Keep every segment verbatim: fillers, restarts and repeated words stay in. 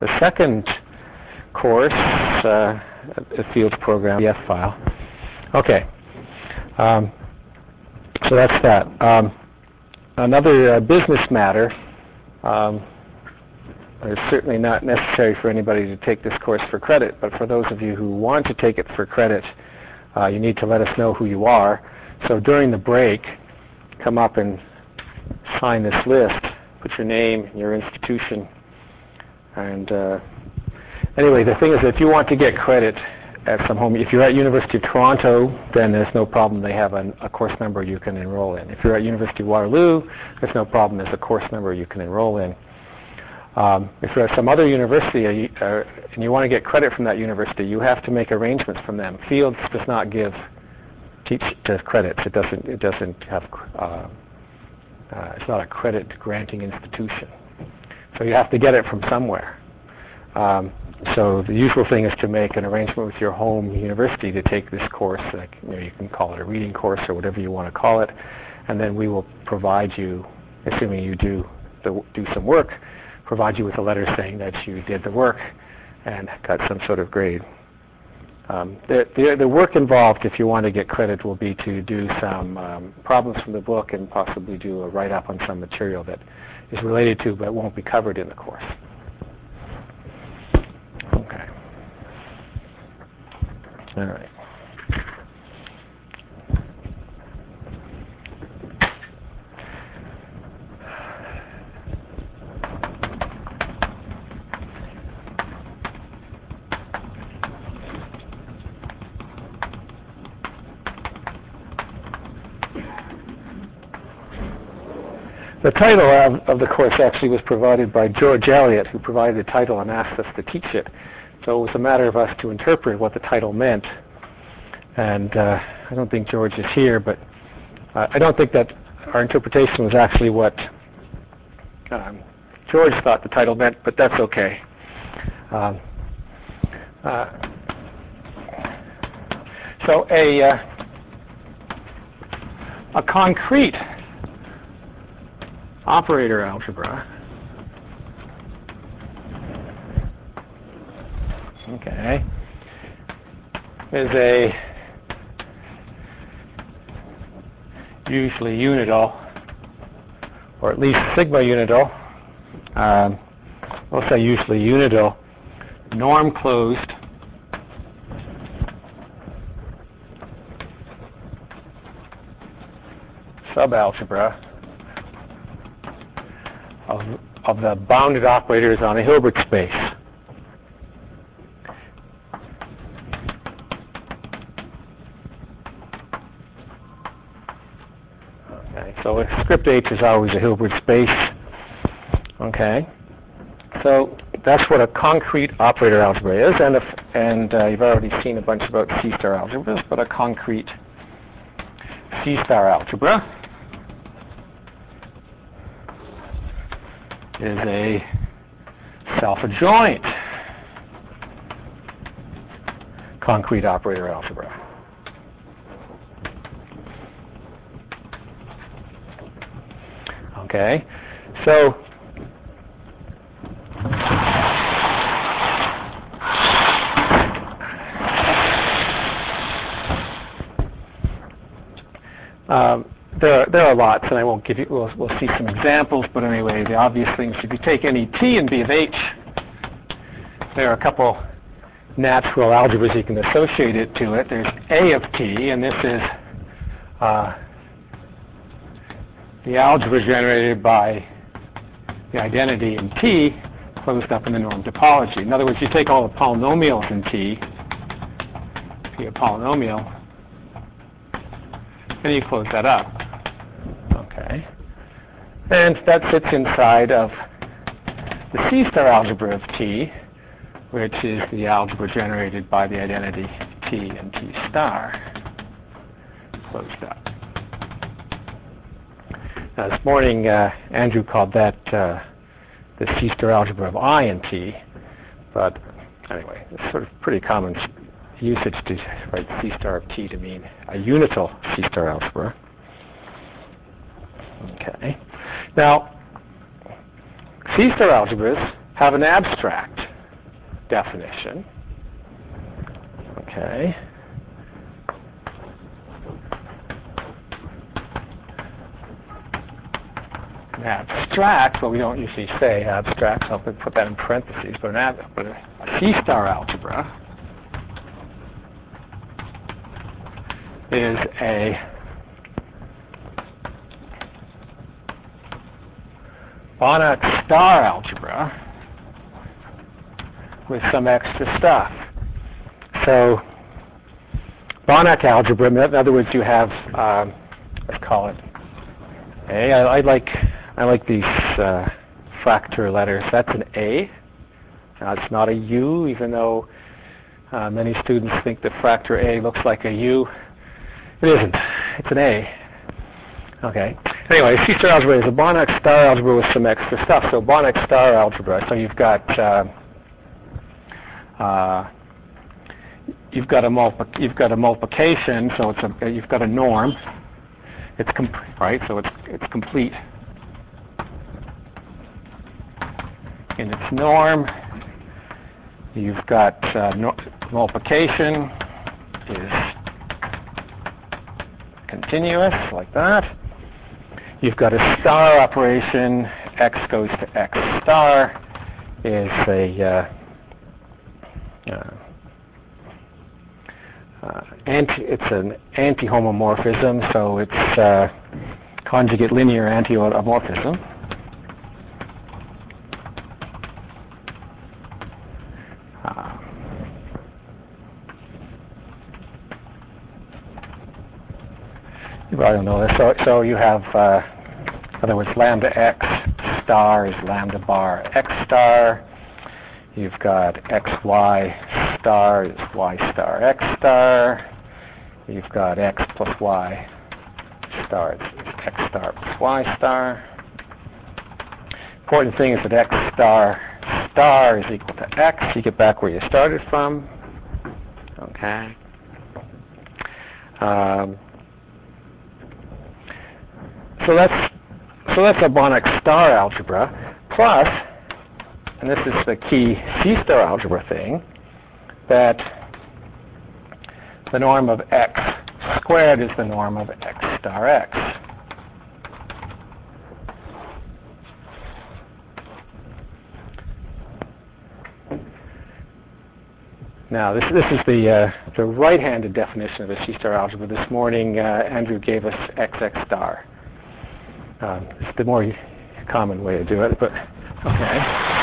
the second course, uh, a Fields program P D F file. Okay, um, so that's that. Um, another uh, business matter. Um, it's certainly not necessary for anybody to take this course for credit, but for those of you who want to take it for credit, uh, you need to let us know who you are. So during the break, come up and sign this list. Put your name, your institution, and uh, anyway, the thing is, if you want to get credit at some home, if you're at University of Toronto, then there's no problem. They have an, a course number you can enroll in. If you're at University of Waterloo, there's no problem. There's a course number you can enroll in. Um, if you're at some other university uh, you, uh, and you want to get credit from that university, you have to make arrangements from them. Fields does not give teach to credits. It doesn't. It doesn't have. Uh, uh, it's not a credit granting institution. So you have to get it from somewhere. Um, so the usual thing is to make an arrangement with your home university to take this course. Like, you know, you can call it a reading course or whatever you want to call it, and then we will provide you, assuming you do the, do some work, provide you with a letter saying that you did the work and got some sort of grade. Um, the, the, the work involved, if you want to get credit, will be to do some um, problems from the book and possibly do a write-up on some material that is related to but won't be covered in the course. Okay. All right. The title of, of the course actually was provided by George Eliot, who provided the title and asked us to teach it. So it was a matter of us to interpret what the title meant. And uh, I don't think George is here, but uh, I don't think that our interpretation was actually what um, George thought the title meant, but that's okay. Um, uh, so a, uh, a concrete operator algebra, okay, is a usually unidal, or at least sigma unidal, um, we'll say usually unidal, norm-closed subalgebra Of, of the bounded operators on a Hilbert space. Okay, so script H is always a Hilbert space. Okay, so that's what a concrete operator algebra is, and if, and uh, you've already seen a bunch about C-star algebras, but a concrete C-star algebra is a self-adjoint concrete operator algebra. Okay, so um, There are, there are lots, and I won't give you, we'll, we'll see some examples, but anyway, the obvious things, if you take any T in B of H, there are a couple natural algebras you can associate it to it. There's A of T, and this is uh, the algebra generated by the identity in T closed up in the norm topology. In other words, you take all the polynomials in T, P a polynomial, and you close that up. Okay. And that sits inside of the C-star algebra of T, which is the algebra generated by the identity T and T star, closed up. Now, this morning, uh, Andrew called that uh, the C-star algebra of I and T, but anyway, it's sort of pretty common usage to write C-star of T to mean a unital C-star algebra. Okay. Now, C-star algebras have an abstract. definition. Okay. An abstract, well, we don't usually say abstract, so I'll put that in parentheses, but an ab but a C-star algebra is a Banach star algebra with some extra stuff. So Banach algebra, in other words, you have, um, let's call it A. I, I like I like these uh, fracture letters. That's an A. Now, it's not a U, even though uh, many students think that fracture A looks like a U. It isn't. It's an A. Okay. Anyway, C-star algebra is a Banach star algebra with some extra stuff. So Banach star algebra. So you've got uh, uh, you've got a multi you've got a multiplication. So it's a you've got a norm. It's com right. So it's it's complete in its norm. You've got uh, no multiplication is continuous like that. You've got a star operation. X goes to X star is a uh, uh, uh, anti. It's an anti-homomorphism, so it's uh, conjugate linear anti-homomorphism. Uh, you probably don't know this. So, so you have, uh, in other words, lambda x star is lambda bar x star. You've got xy star is y star x star. You've got x plus y star is x star plus y star. Important thing is that x star star is equal to x. You get back where you started from. Okay. Um, so that's so that's a Banach star algebra. Plus, and this is the key C-star algebra thing, that the norm of x squared is the norm of x star x. Now, this, this is the, uh, the right-handed definition of a C-star algebra. This morning, uh, Andrew gave us X X star. Um, it's the more common way to do it, but okay.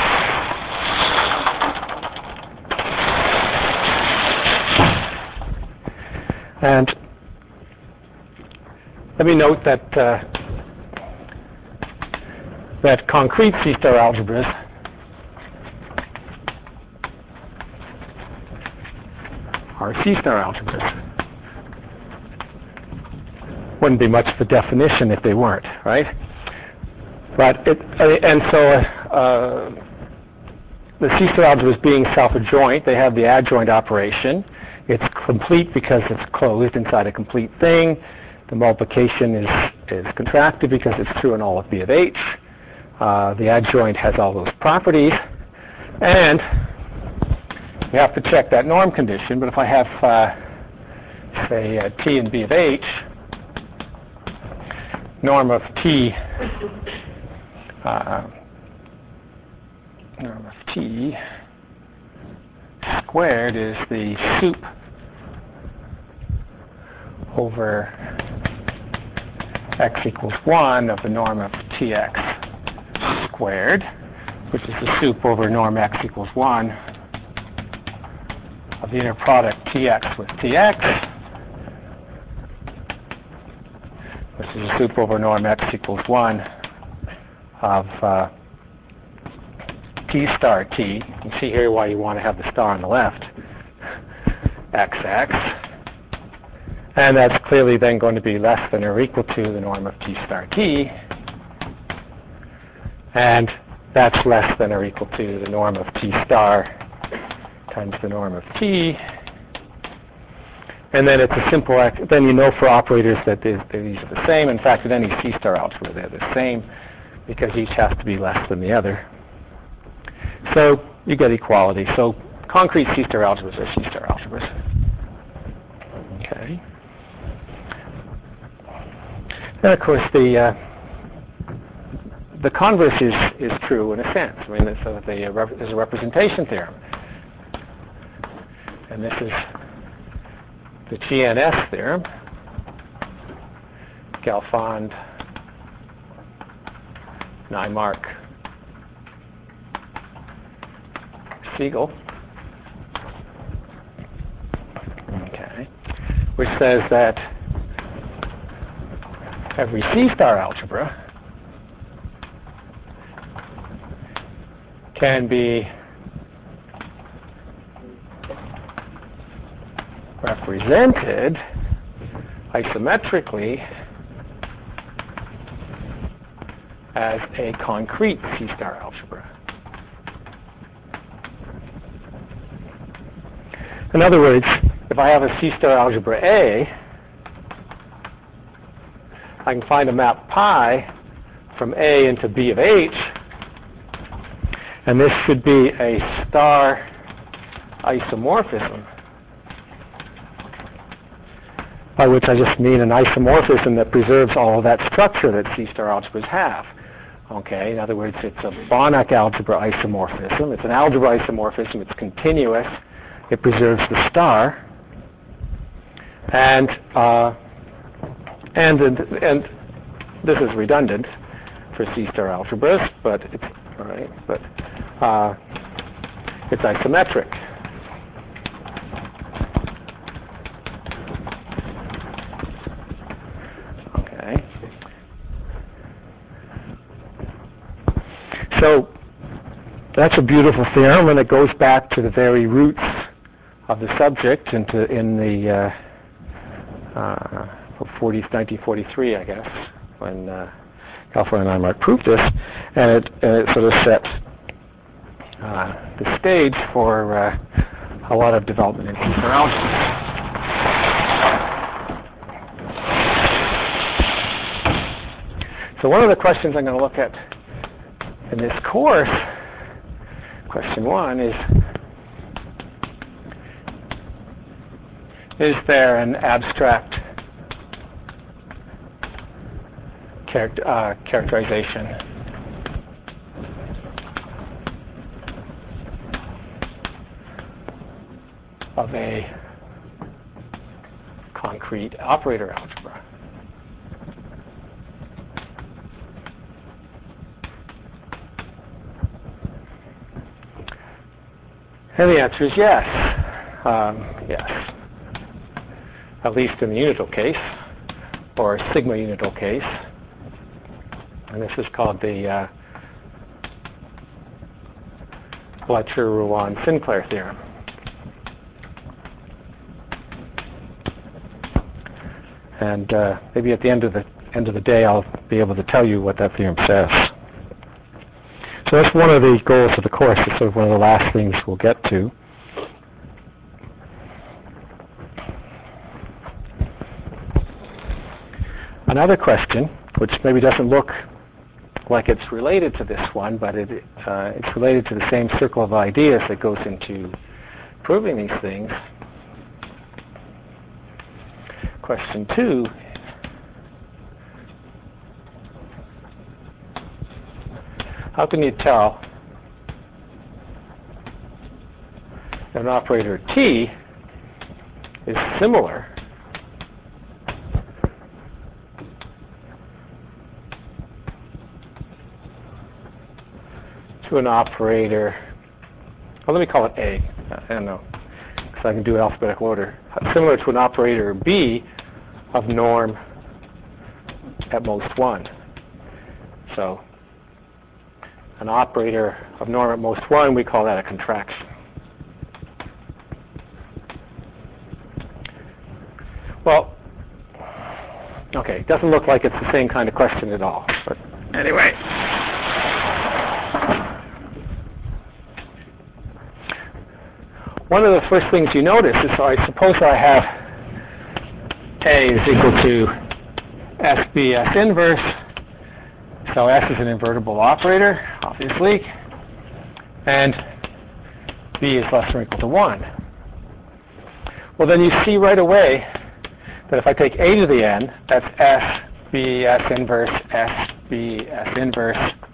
And let me note that uh, that concrete C-star algebras are C-star algebras. Wouldn't be much of a definition if they weren't, right? But it, uh, and so uh, the C-star algebras being self-adjoint, they have the adjoint operation. It's complete because it's closed inside a complete thing. The multiplication is, is contracted because it's true in all of B of H. Uh, the adjoint has all those properties. And you have to check that norm condition, but if I have, uh, say, uh, T in B of H, norm of T, uh, norm of T squared is the sup over x equals one of the norm of Tx squared, which is the sup over norm x equals one of the inner product Tx with Tx, which is the sup over norm x equals one of uh, T star T. You can see here why you want to have the star on the left, X X. And that's clearly then going to be less than or equal to the norm of T star T. And that's less than or equal to the norm of T star times the norm of T. And then it's a simple, then you know for operators that they, they, these are the same. In fact, in any C-star algebra, they're the same because each has to be less than the other. So you get equality. So concrete C-star algebras are C-star algebras. Okay. And of course, the uh, the converse is is true in a sense. I mean, so that the, uh, rep- there's a representation theorem, and this is the G N S theorem, Galfond, Naimark, Siegel. Okay, which says that every C-star algebra can be represented isometrically as a concrete C-star algebra. In other words, if I have a C-star algebra A, I can find a map pi from A into B of H, and this should be a star isomorphism, by which I just mean an isomorphism that preserves all of that structure that C-star algebras have. Okay, in other words, it's a Banach algebra isomorphism. It's an algebra isomorphism. It's continuous. It preserves the star. And uh, and and this is redundant for C-star algebras, but it's all right. But uh, it's isometric. Okay. So that's a beautiful theorem, and it goes back to the very roots of the subject, into in the uh, uh, nineteen forty-three, I guess, when uh, Galfond and Naimark proved this, and it, and it sort of set uh, the stage for uh, a lot of development in C-star algebra. So one of the questions I'm going to look at in this course, question one, is is there an abstract charact- uh, characterization of a concrete operator algebra? And the answer is yes. Um, yes. At least in the unital case, or sigma unital case. And this is called the uh, Fletcher-Ruan-Sinclair theorem. And uh, maybe at the end of the end of the day, I'll be able to tell you what that theorem says. So that's one of the goals of the course. It's sort of one of the last things we'll get to. Another question, which maybe doesn't look like it's related to this one, but it, uh, it's related to the same circle of ideas that goes into proving these things. Question two. How can you tell if an operator T is similar to an operator, well, let me call it A, I don't know, because I can do alphabetical order, similar to an operator B of norm at most one. So an operator of norm at most one, we call that a contraction. Well, okay, it doesn't look like it's the same kind of question at all, but anyway. One of the first things you notice is, so I suppose I have A is equal to S B S inverse. So S is an invertible operator, obviously. And b is less than or equal to one. Well, then you see right away that if I take a to the n, that's s, b, s inverse, s, b, s inverse.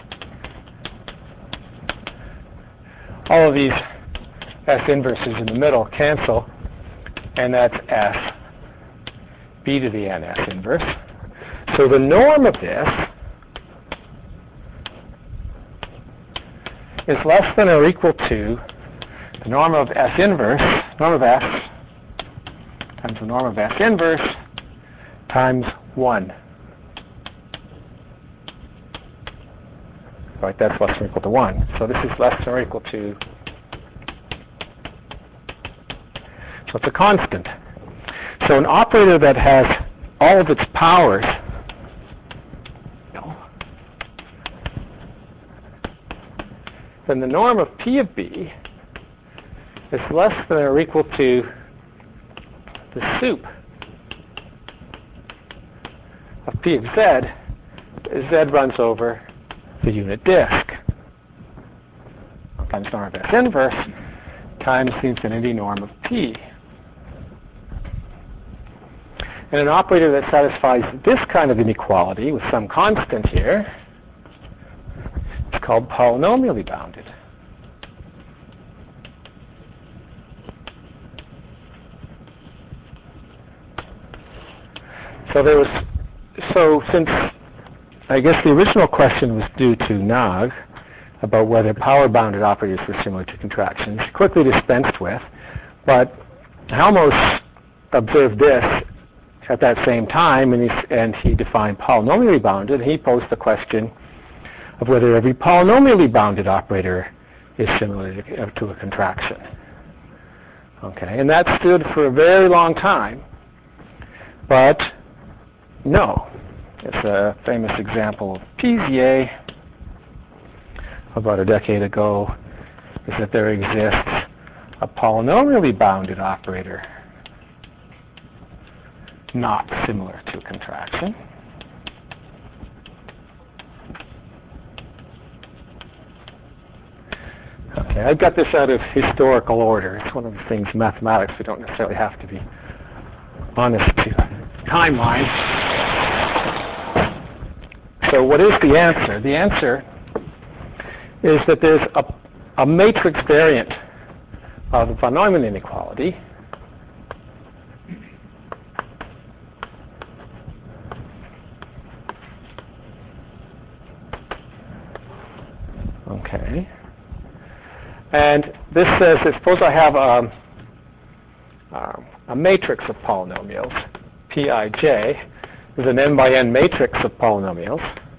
All of these s inverses in the middle cancel, and that's s, b to the n s inverse. So the norm of this is less than or equal to the norm of s inverse, norm of s, times the norm of s inverse, times one. Right, that's less than or equal to one. So this is less than or equal to, so it's a constant. So an operator that has all of its powers, then the norm of p of b is less than or equal to the sup of p of z as z runs over the unit disk times norm of s inverse times the infinity norm of p. And an operator that satisfies this kind of inequality with some constant here is called polynomially bounded. So there was, so since I guess the original question was due to Nag about whether power-bounded operators were similar to contractions, quickly dispensed with, but Halmos observed this at that same time, and he, and he defined polynomially bounded. He posed the question of whether every polynomially bounded operator is similar to, to a contraction. Okay, and that stood for a very long time, but no. It's a famous example of Pizier about a decade ago, is that there exists a polynomially bounded operator not similar to a contraction. Okay, I've got this out of historical order. It's one of the things in mathematics we don't necessarily have to be honest to timeline. So what is the answer? The answer is that there's a, a matrix variant of the von Neumann inequality okay. And this says that suppose I have a, uh, a matrix of polynomials, Pij, is an n by n matrix of polynomials.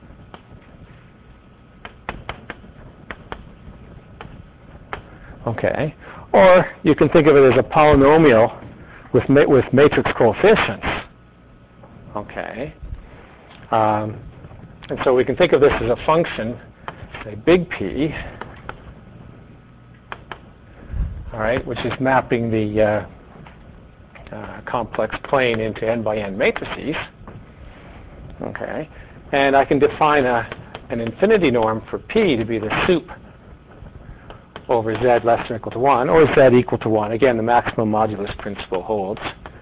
Okay. Or you can think of it as a polynomial with ma with matrix coefficients. Okay. Um, and so we can think of this as a function, say big P, all right, which is mapping the uh, uh, complex plane into n by n matrices. Okay. And I can define a, an infinity norm for P to be the sup over z less than or equal to one, or z equal to one. Again, the maximum modulus principle holds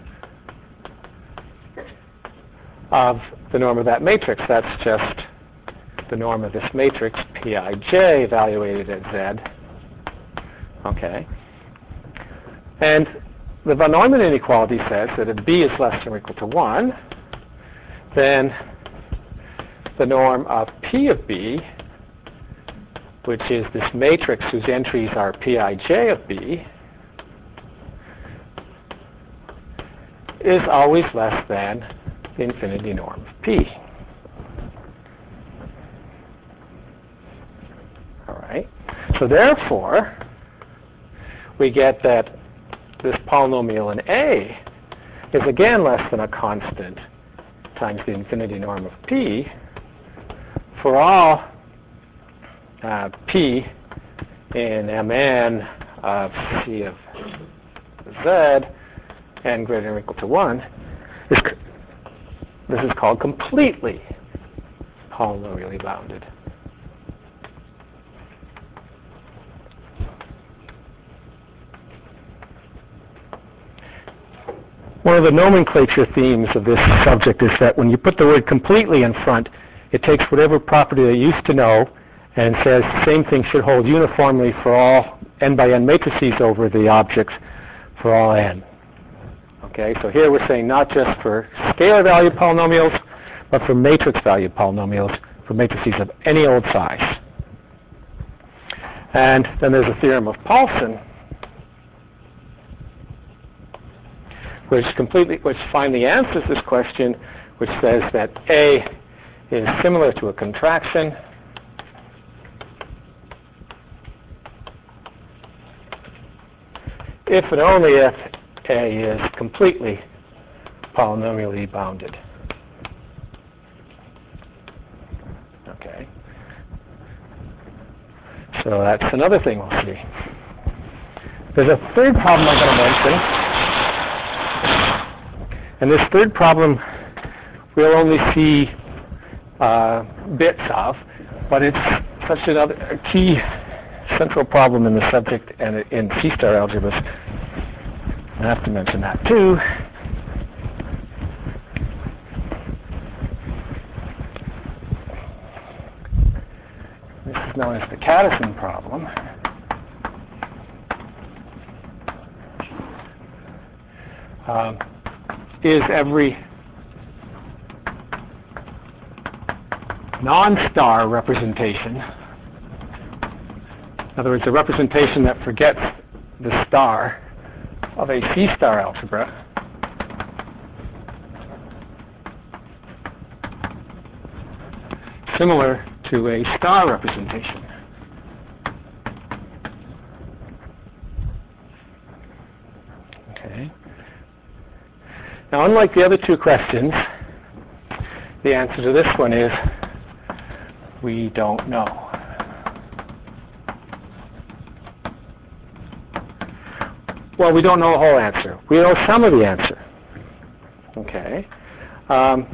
of the norm of that matrix. That's just the norm of this matrix, Pij, evaluated at z. Okay. And the von Neumann inequality says that if b is less than or equal to one, then the norm of P of b, which is this matrix whose entries are Pij of b, is always less than the infinity norm of P. All right. So therefore, we get that this polynomial in A is again less than a constant times the infinity norm of P for all uh, P in Mn of C of Z n greater than or equal to one. Is this is called completely polynomially bounded. one of the nomenclature themes of this subject is that when you put the word completely in front, it takes whatever property they used to know and says the same thing should hold uniformly for all n by n matrices over the objects for all n. Okay, so here we're saying not just for scalar value polynomials, but for matrix value polynomials for matrices of any old size. And then there's a theorem of Paulson, which completely, which finally answers this question, which says that A is similar to a contraction if and only if A is completely polynomially bounded. Okay. So that's another thing we'll see. There's a third problem I'm going to mention. And this third problem we'll only see uh, bits of, but it's such another a key central problem in the subject and in C-star algebras. I have to mention that too. This is known as the Cadison problem. Um, is every non-star representation, in other words, a representation that forgets the star of a C-star algebra, similar to a star representation. Okay. Now, unlike the other two questions, the answer to this one is we don't know. Well, we don't know the whole answer. We know some of the answer. Okay. Um,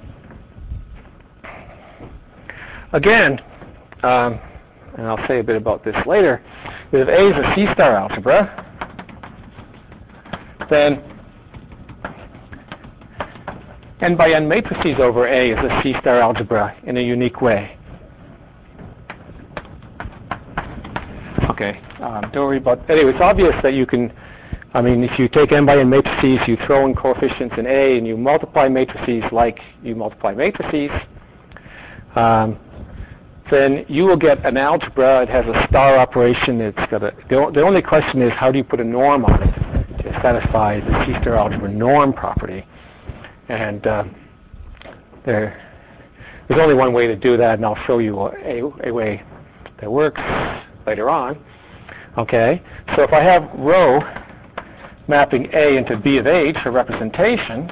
again, um, and I'll say a bit about this later, if A is a C-star algebra, then n by n matrices over A is a C-star algebra in a unique way. Okay, um, don't worry about, anyway, it's obvious that you can, I mean, if you take n by n matrices, you throw in coefficients in A, and you multiply matrices like you multiply matrices, um, then you will get an algebra. It has a star operation. It's got a, the, the only question is how do you put a norm on it to satisfy the C-star algebra norm property. And uh, there, there's only one way to do that, and I'll show you a, a way that works later on. Okay, so if I have rho mapping A into B of H, a representation,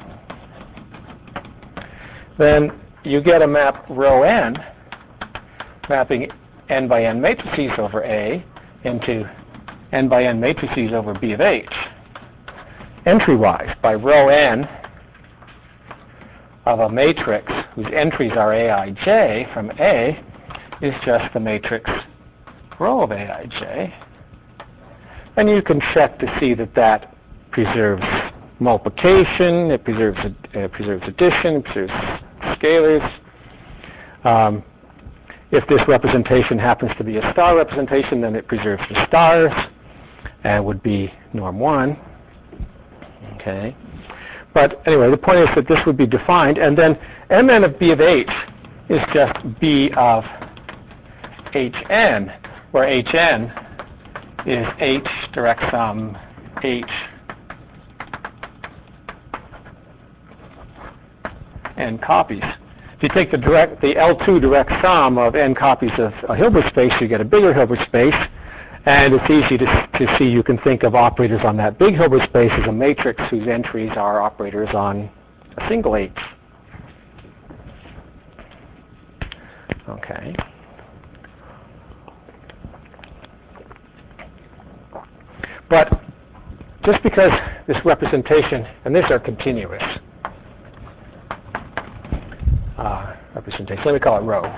then you get a map rho n mapping n by n matrices over A into n by n matrices over B of H, entry-wise, by rho n of a matrix whose entries are Aij from A is just the matrix rho of Aij. And you can check to see that that preserves multiplication, it preserves, uh, preserves addition, it preserves scalars. Um, if this representation happens to be a star representation, then it preserves the stars and would be norm one. Okay. But anyway, the point is that this would be defined, and then Mn of B of H is just B of Hn, where Hn is H direct sum H n copies. If you take the direct, the L two direct sum of n copies of a Hilbert space, you get a bigger Hilbert space. And it's easy to, to see, you can think of operators on that big Hilbert space as a matrix whose entries are operators on a single H. Okay. But just because this representation and this are continuous uh, representation, let me call it rho.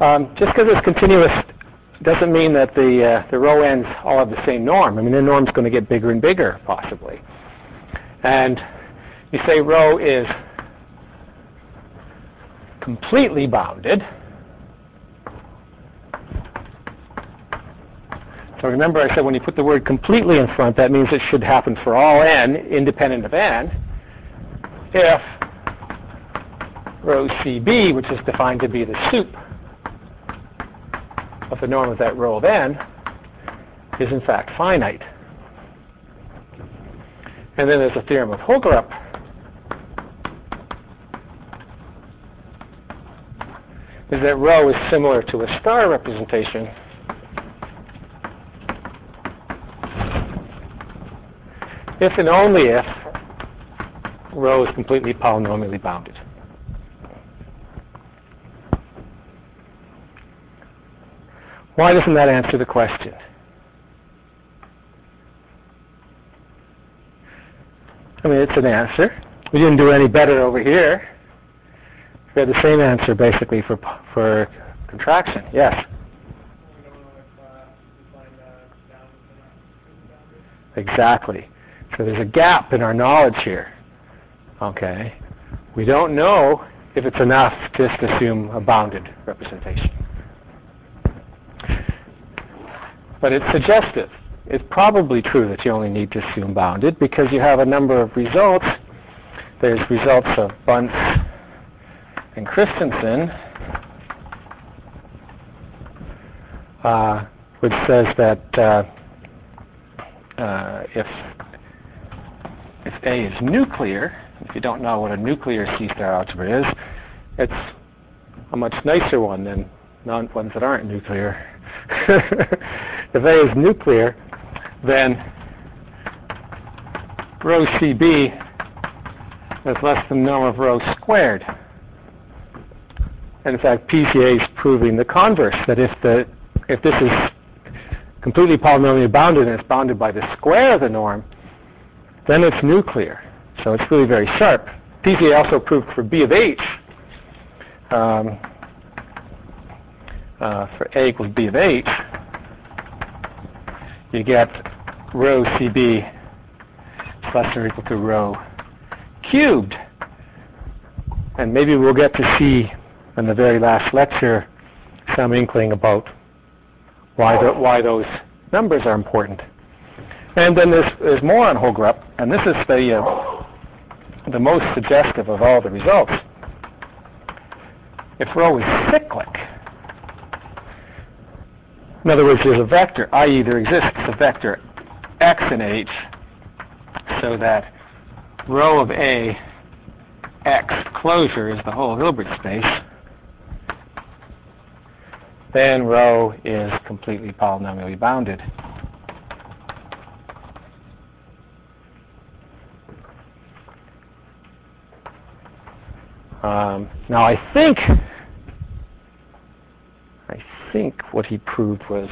Um, just because it's continuous doesn't mean that the, uh, the row ends all have the same norm. I mean, the norm's going to get bigger and bigger, possibly. And you say row is completely bounded. So remember I said when you put the word completely in front, that means it should happen for all n, independent of n, if row C B, which is defined to be the sup of the norm of that row of n, is in fact finite. And then there's a theorem of Hogerup, is that rho is similar to a star representation if and only if rho is completely polynomially bounded. Why doesn't that answer the question? I mean, it's an answer. We didn't do any better over here. We had the same answer basically for for contraction. Yes? We don't know if uh, we find uh, bounded or not bounded. Exactly. So there's a gap in our knowledge here. Okay. We don't know if it's enough to just assume a bounded representation. But it's suggestive. It's probably true that you only need to assume bounded because you have a number of results. There's results of Bunce and Christensen, uh, which says that uh, uh, if if A is nuclear, if you don't know what a nuclear C-star algebra is, it's a much nicer one than non ones that aren't nuclear. If A is nuclear, then rho C B is less than the norm of rho squared. And in fact, P C A is proving the converse, that if the if this is completely polynomially bounded and it's bounded by the square of the norm, then it's nuclear. So it's really very sharp. P C A also proved for B of H, um, uh, for A equals B of H, you get rho C B is less than or equal to rho cubed. And maybe we'll get to see in the very last lecture some inkling about why, the, why those numbers are important. And then there's, there's more on Hogerup, and this is the, uh, the most suggestive of all the results. If rho is cyclic, in other words, there's a vector, that is there exists a vector x in H, so that rho of A x closure is the whole Hilbert space, then rho is completely polynomially bounded. Um, now I think I think what he proved was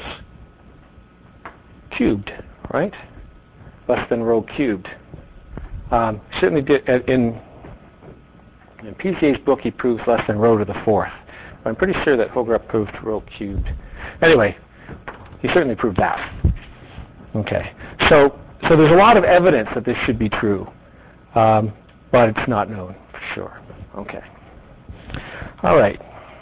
cubed, right? Less than rho cubed. Um, certainly did in in P C A's book he proves less than rho to the fourth. But I'm pretty sure that Hogerup proved rho cubed. Anyway, he certainly proved that. Okay. So so there's a lot of evidence that this should be true, um, but it's not known for sure. Okay. All right.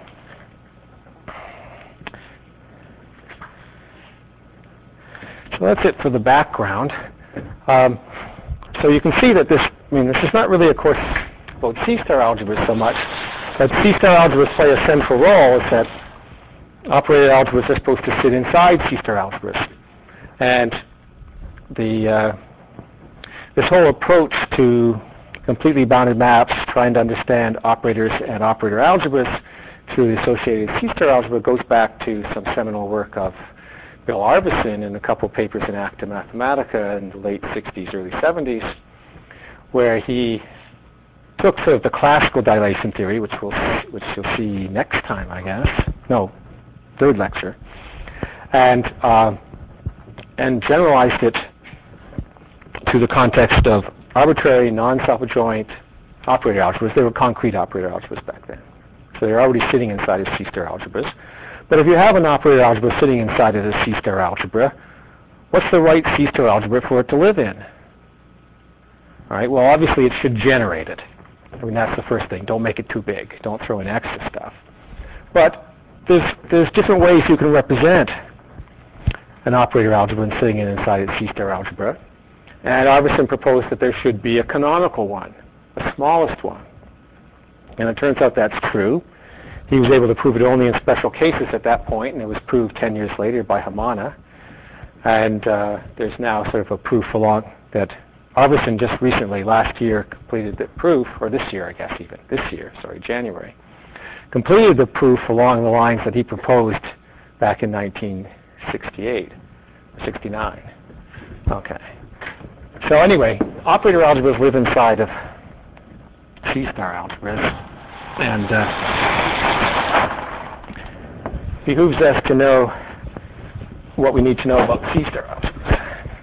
So that's it for the background. Um, so you can see that this, I mean, this is not really a course about C-star algebras so much, but C-star algebras play a central role. Is that operator algebras are supposed to sit inside C-star algebras. And the uh, this whole approach to completely bounded maps, trying to understand operators and operator algebras through the associated C-star algebra goes back to some seminal work of Bill Arveson in a couple papers in Acta Mathematica in the late sixties, early seventies, where he took sort of the classical dilation theory, which we'll which you'll see next time, I guess. No, third lecture, and uh, and generalized it to the context of arbitrary, non-self-adjoint operator algebras. They were concrete operator algebras back then, so they're already sitting inside of C-star algebras. But if you have an operator algebra sitting inside of a C-star algebra, what's the right C-star algebra for it to live in? All right, well, obviously it should generate it. I mean, that's the first thing. Don't make it too big. Don't throw in extra stuff. But there's, there's different ways you can represent an operator algebra sitting in inside a C-star algebra. And Arvidsson proposed that there should be a canonical one, the smallest one. And it turns out that's true. He was able to prove it only in special cases at that point, and it was proved ten years later by Hamana. And uh, there's now sort of a proof along that Arvidsson just recently, last year, completed the proof, or this year, I guess even, this year, sorry, January, completed the proof along the lines that he proposed back in nineteen sixty-eight, sixty-nine. Okay. So anyway, operator algebras live inside of C-star algebras, and uh, behooves us to know what we need to know about C-star algebras.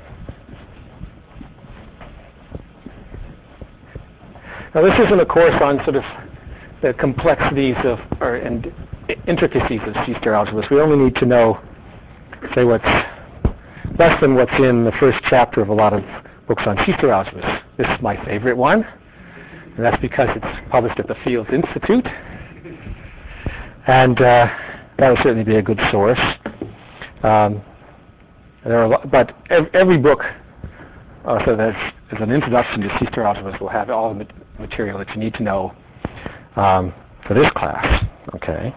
Now, this isn't a course on sort of the complexities of, or and intricacies of C-star algebras. We only need to know, say, what's less than what's in the first chapter of a lot of books on C-star algebras. This is my favorite one, and that's because it's published at the Fields Institute. And uh, that would certainly be a good source. Um, there are a lot, but ev- every book uh, so that's as an introduction to C-star algebras will have all the ma- material that you need to know um, for this class. Okay.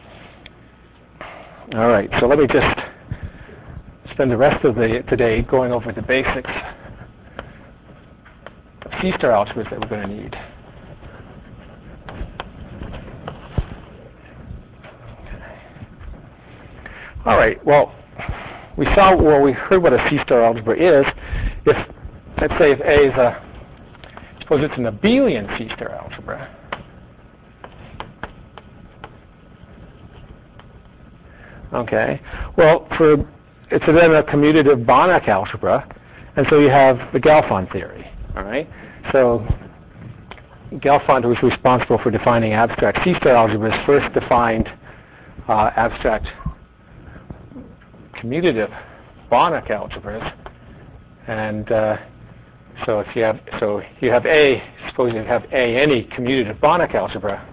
All right. So let me just spend the rest of the today going over the basics of C-star algebras that we're going to need. All right. Well, we saw, well, we heard what a C-star algebra is. If, let's say, if A is a, suppose it's an abelian C-star algebra. Okay. Well, for it's then a commutative Banach algebra, and so you have the Galfond theory. All right. So Galfond, who was responsible for defining abstract C-star algebras, first defined uh, abstract commutative Banach algebras, and uh, so if you have so you have A, suppose you have A any commutative Banach algebra,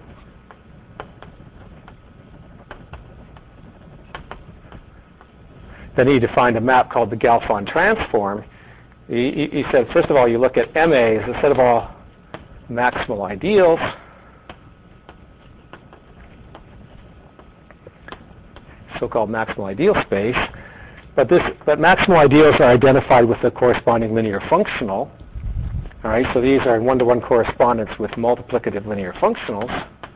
then he defined a map called the Galfond transform. He, he said, first of all, you look at M A as a set of all maximal ideals. So-called maximal ideal space, but this, but maximal ideals are identified with the corresponding linear functional. All right, so these are in one-to-one correspondence with multiplicative linear functionals.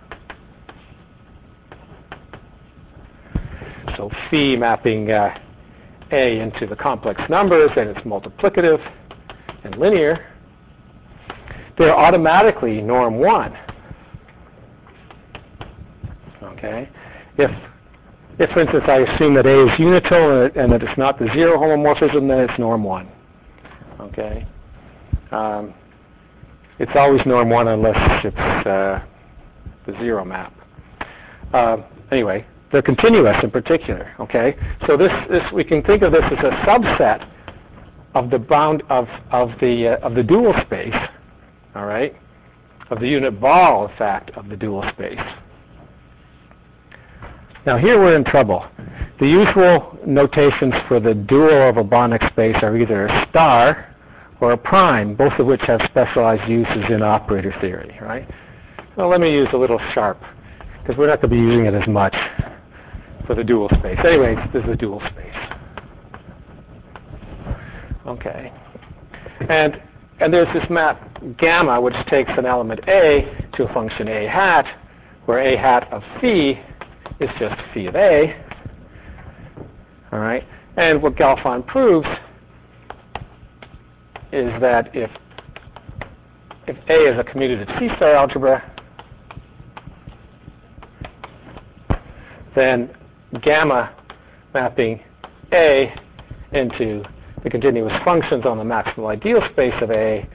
So phi mapping uh, A into the complex numbers, and it's multiplicative and linear. They're automatically norm one. Okay, if If, for instance, I assume that A is unital and, and that it's not the zero homomorphism, then it's norm one. Okay, um, it's always norm one unless it's uh, the zero map. Uh, anyway, they're continuous in particular. Okay, so this, this we can think of this as a subset of the bound of of the uh, of the dual space. All right, of the unit ball, in fact, of the dual space. Now here we're in trouble. The usual notations for the dual of a Banach space are either a star or a prime, both of which have specialized uses in operator theory, right? Well, let me use a little sharp, because we're not going to be using it as much for the dual space. Anyway, this is a dual space. Okay. And, and there's this map gamma, which takes an element A to a function A hat, where A hat of phi is just phi of A. All right, and what Galfond proves is that if if A is a commutative C-star algebra, then gamma mapping A into the continuous functions on the maximal ideal space of A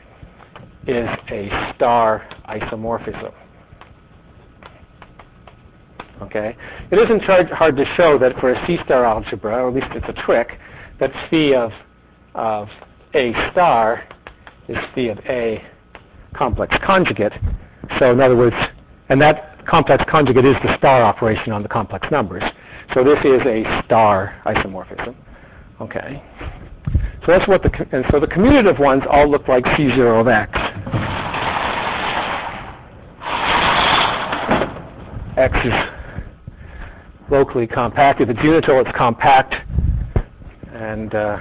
is a star isomorphism. Okay? It isn't hard, hard to show that for a C-star algebra, or at least it's a trick, that phi of, of A star is phi of A complex conjugate. So in other words, and that complex conjugate is the star operation on the complex numbers. So this is a star isomorphism. Okay. So that's what the, and so the commutative ones all look like C zero of X. X is locally compact. If it's unital, it's compact. And uh,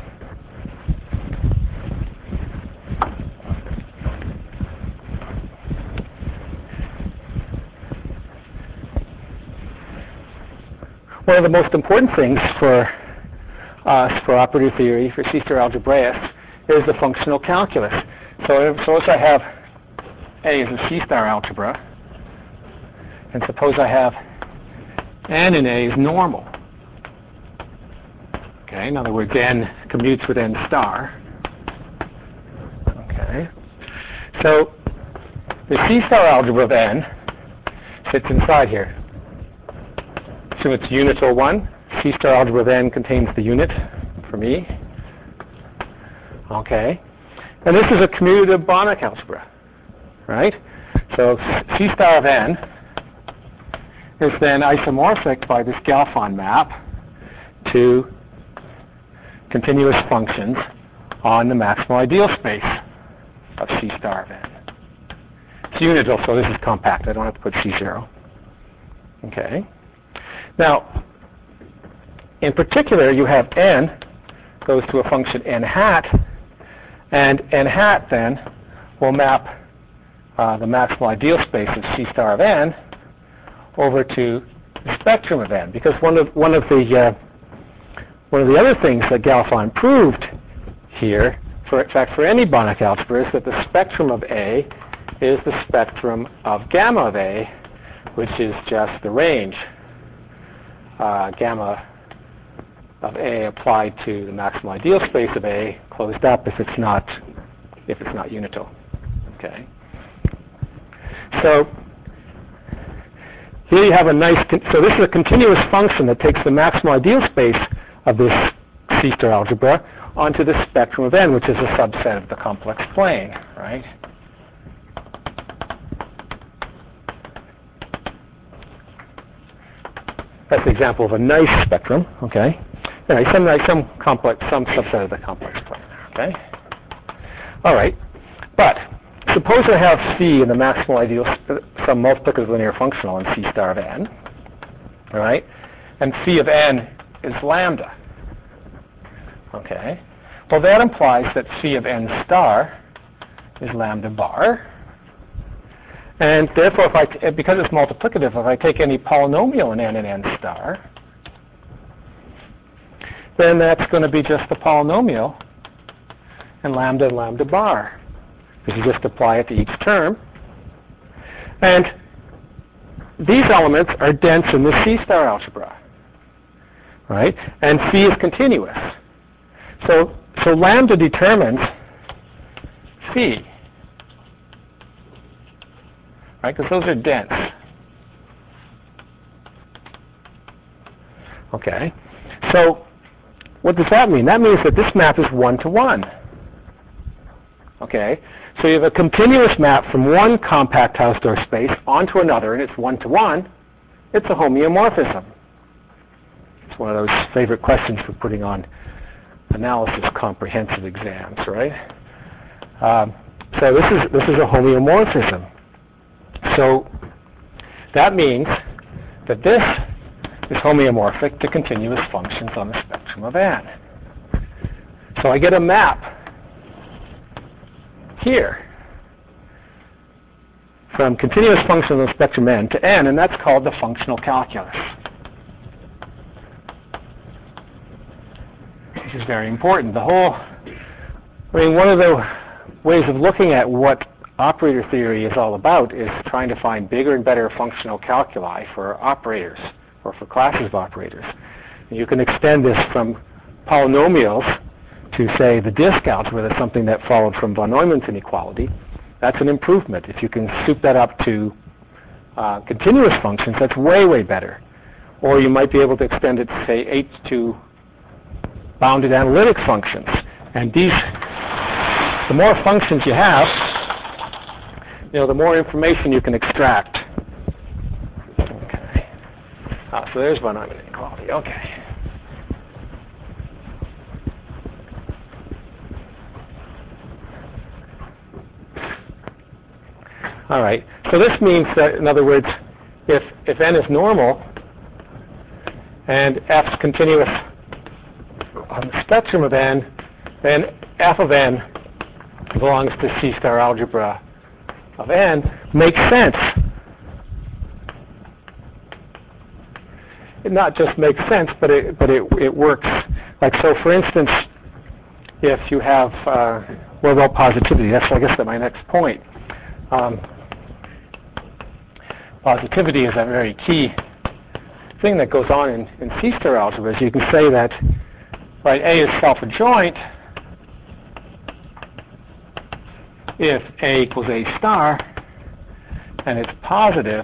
one of the most important things for us, for operator theory, for C-star algebraists, is the functional calculus. So suppose I have A as a C-star algebra, and suppose I have n in A is normal. Okay, in other words, n commutes with n star. Okay, so the C-star algebra of n sits inside here. So it's unital one. C-star algebra of n contains the unit for me. Okay, and this is a commutative Banach algebra, right? So C-star of n is then isomorphic by this Galfond map to continuous functions on the maximal ideal space of C star of n. It's unital, so this is compact. I don't have to put C zero. Okay. Now, in particular, you have n goes to a function n hat, and n hat then will map uh, the maximal ideal space of C star of n over to the spectrum of n, because one of one of the uh, one of the other things that Galfond proved here, for in fact for any Banach algebra, is that the spectrum of A is the spectrum of gamma of A, which is just the range uh, gamma of A applied to the maximal ideal space of A, closed up if it's not if it's not unital. Okay. So here you have a nice, so this is a continuous function that takes the maximal ideal space of this C-star algebra onto the spectrum of n, which is a subset of the complex plane, right? That's an example of a nice spectrum, okay? Anyway, some, some complex, some subset of the complex plane, okay? All right, but suppose I have phi in the maximal ideal, some multiplicative linear functional on C star of n, all right? And phi of n is lambda, okay? Well, that implies that phi of n star is lambda bar. And therefore, if I t- because it's multiplicative, if I take any polynomial in n and n star, then that's going to be just the polynomial and lambda and lambda bar. Because you just apply it to each term. And these elements are dense in the C-star algebra, right? And phi is continuous. So, so lambda determines phi, right? Because those are dense. Okay. So what does that mean? That means that this map is one-to-one. Okay. So you have a continuous map from one compact Hausdorff space onto another, and it's one-to-one. It's a homeomorphism. It's one of those favorite questions for putting on analysis comprehensive exams, right? Um, so this is this is a homeomorphism. So that means that this is homeomorphic to continuous functions on the spectrum of n. So I get a map here from continuous functions on the spectrum n to n, and that's called the functional calculus, which is very important. The whole, I mean, one of the ways of looking at what operator theory is all about is trying to find bigger and better functional calculi for operators or for classes of operators. And you can extend this from polynomials to, say, the disk algebra. That's something that followed from von Neumann's inequality. That's an improvement. If you can soup that up to uh, continuous functions, that's way, way better. Or you might be able to extend it, say, H to bounded analytic functions. And these, the more functions you have, you know, the more information you can extract. Okay. Ah, so there's one on inequality. Okay. All right. So this means that, in other words, if if n is normal and f is continuous on the spectrum of n, then f of n belongs to C star algebra of n makes sense. It not just makes sense, but it but it it works. Like so, for instance, if you have uh, well, well, positivity. That's I guess that's my next point. Um, positivity is a very key thing that goes on in, in C star algebra. You can say that, right, A is self-adjoint if A equals A star, and it's positive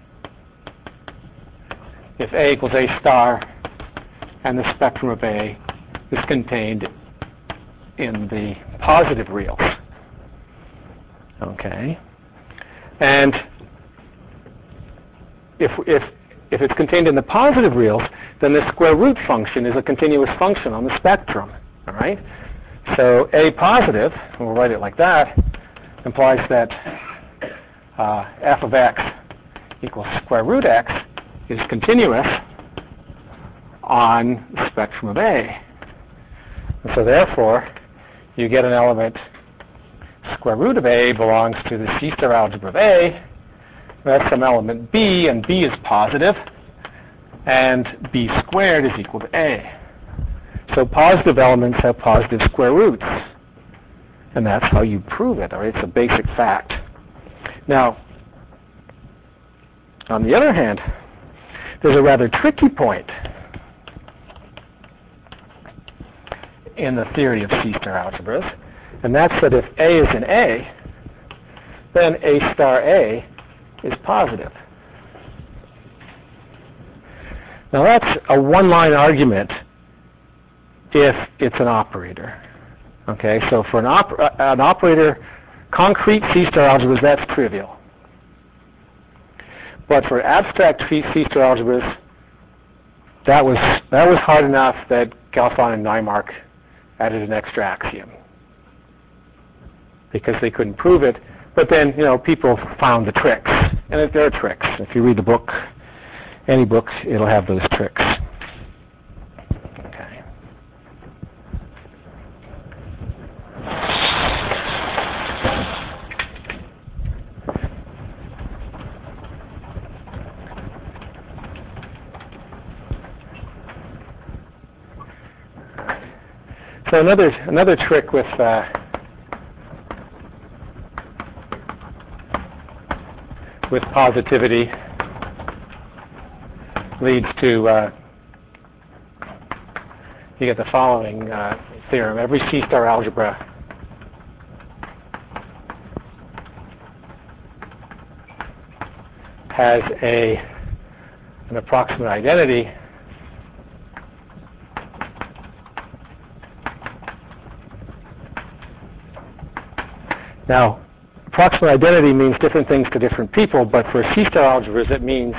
if A equals A star and the spectrum of A is contained in the positive reals. Okay. And if, if, if it's contained in the positive reals, then the square root function is a continuous function on the spectrum. All right? So A positive, and we'll write it like that, implies that uh, f of x equals square root x is continuous on the spectrum of A. And so therefore, you get an element square root of A belongs to the C star algebra of A. That's some element B, and B is positive, and B squared is equal to A. So positive elements have positive square roots, and that's how you prove it. All right? It's a basic fact. Now, on the other hand, there's a rather tricky point in the theory of C star algebras, and that's that if A is in A, then A star A is positive. Now that's a one-line argument if it's an operator. Okay, so for an, op an operator, concrete C star algebras, that's trivial. But for abstract C star algebras, that was that was hard enough that Galfond and Naimark added an extra axiom because they couldn't prove it. But then, you know, people found the tricks, and if there are tricks. If you read the book, any book, it'll have those tricks. Okay. So another another trick with uh, with positivity leads to uh, you get the following uh, theorem. Every C star algebra has a an approximate identity Now, approximate identity means different things to different people, but for C star algebras it means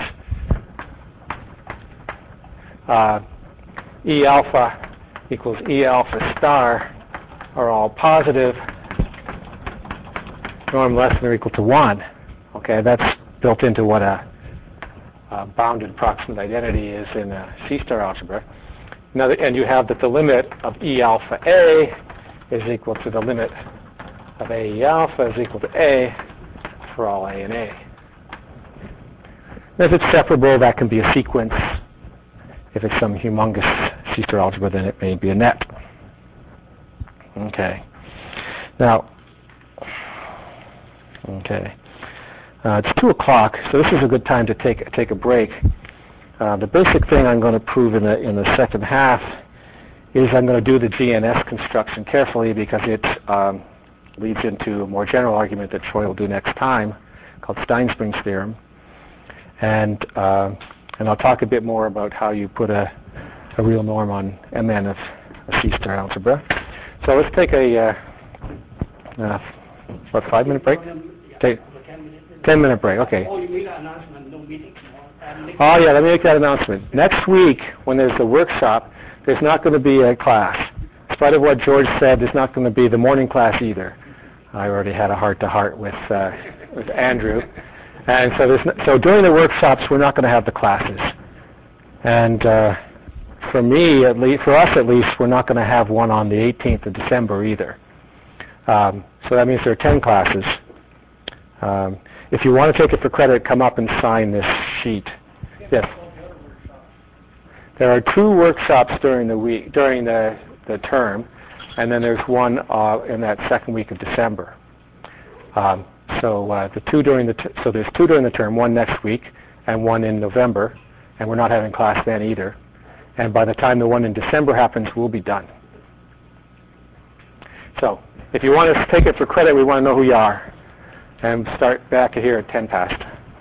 uh, E alpha equals E alpha star are all positive, norm less than or equal to one. Okay, that's built into what a, a bounded approximate identity is in a C star algebra. Now, and you have that the limit of E alpha A is equal to the limit of A E alpha is equal to A for all A and A. And if it's separable, that can be a sequence. If it's some humongous C star algebra, then it may be a net. Okay. Now, okay. Uh, it's two o'clock, so this is a good time to take take a break. Uh, the basic thing I'm going to prove in the in the second half is I'm going to do the G N S construction carefully because it um, leads into a more general argument that Troy will do next time, called Steinspring's theorem. and uh, and I'll talk a bit more about how you put a, a real norm on M N of a C-star algebra. So let's take a uh, uh, what five minute break? Take ten minute break. Okay. Oh, you made an announcement, no meeting tomorrow. Oh yeah, let me make that announcement. Next week, when there's the workshop, there's not going to be a class. In spite of what George said, there's not going to be the morning class either. I already had a heart-to-heart with uh, with Andrew, and so there's no, so during the workshops we're not going to have the classes. And uh, for me, at least, for us at least, we're not going to have one on the eighteenth of December either. Um, so that means there are ten classes. Um, if you want to take it for credit, come up and sign this sheet. Yes. There are two workshops during the week, during the, the term, and then there's one uh, in that second week of December. Um, so uh, the two during the t- so there's two during the term, one next week and one in November, and we're not having class then either. And by the time the one in December happens, we'll be done. So if you want to take it for credit, we want to know who you are. And start back here at ten past.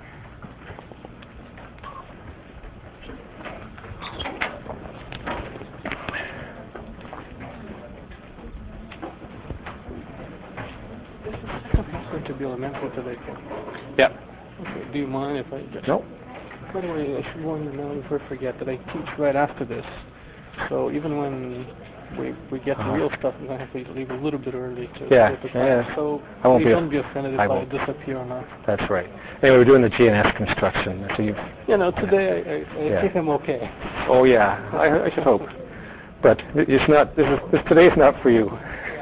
It's going to be elementary today. Yep. Okay. Do you mind if I just... No. By the way, I should warn you now before I forget that I teach right after this. So even when we we get Uh-huh. the real stuff, I'm going to have to leave a little bit early to Yeah, go to class. yeah. So I won't please be don't be offended if I I, won't. disappear or not. That's right. Anyway, we're doing the G N S construction. So you've, You know, today I, I, I Yeah. think I'm okay. oh yeah, I, I should hope. But it's not. This is this, today's not for you.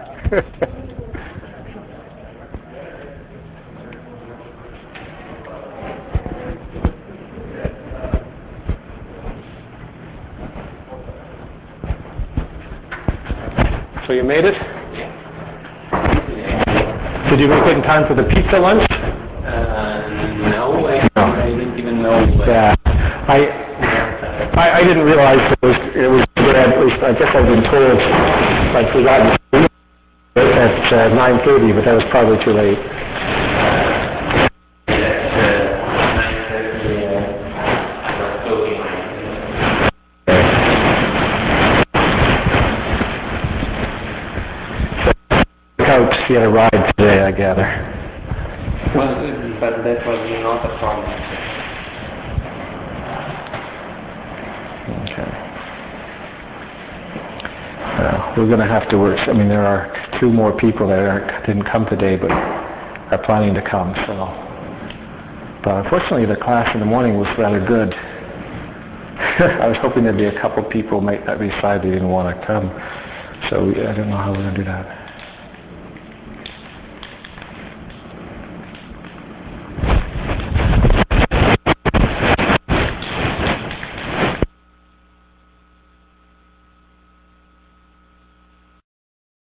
So you made it? Did you make it in time for the pizza lunch? Uh, no, I, I didn't even know. Yeah, I, I I didn't realize it was it was bread. At least I guess I've been told I'd forgotten to eat it at uh, nine thirty, but that was probably too late. Couch, he had a ride today, I gather. Well, but that was not a problem. Okay. Uh, we're going to have to work. I mean, there are two more people that aren't, didn't come today, but are planning to come. So, but unfortunately, the class in the morning was rather good. I was hoping there'd be a couple people might not decide they didn't want to come. So we, I don't know how we're going to do that.